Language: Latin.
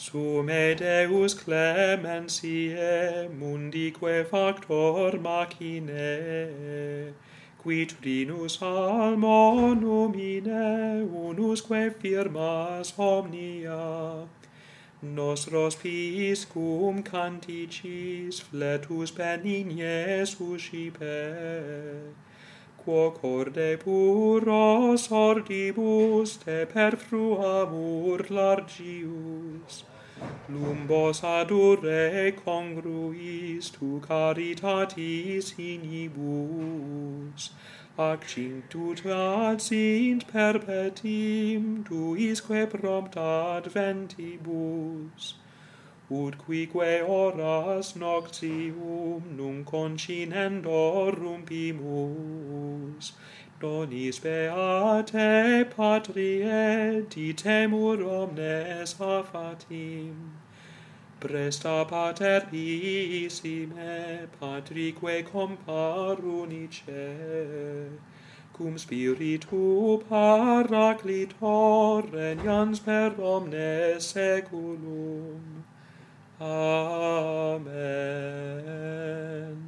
Sume Deus clementiae mundique factor machinae, qui trinus almo numine unusque firmas omnia, nostros piscum canticis fletus benigne suscipe, quo corde puros ordibus te perfluamur largius, lumbos adure congruis tu caritatis inibus, accinctut ad sint perpetim tuisque prompta adventibus, ut quique horas noctium num continendor rumpimus, donis beate patriae ditemur omnes affatim. Presta pater pisime, patrique compar unice, cum spiritu paraclitor regnans per omnes saeculum. Amen.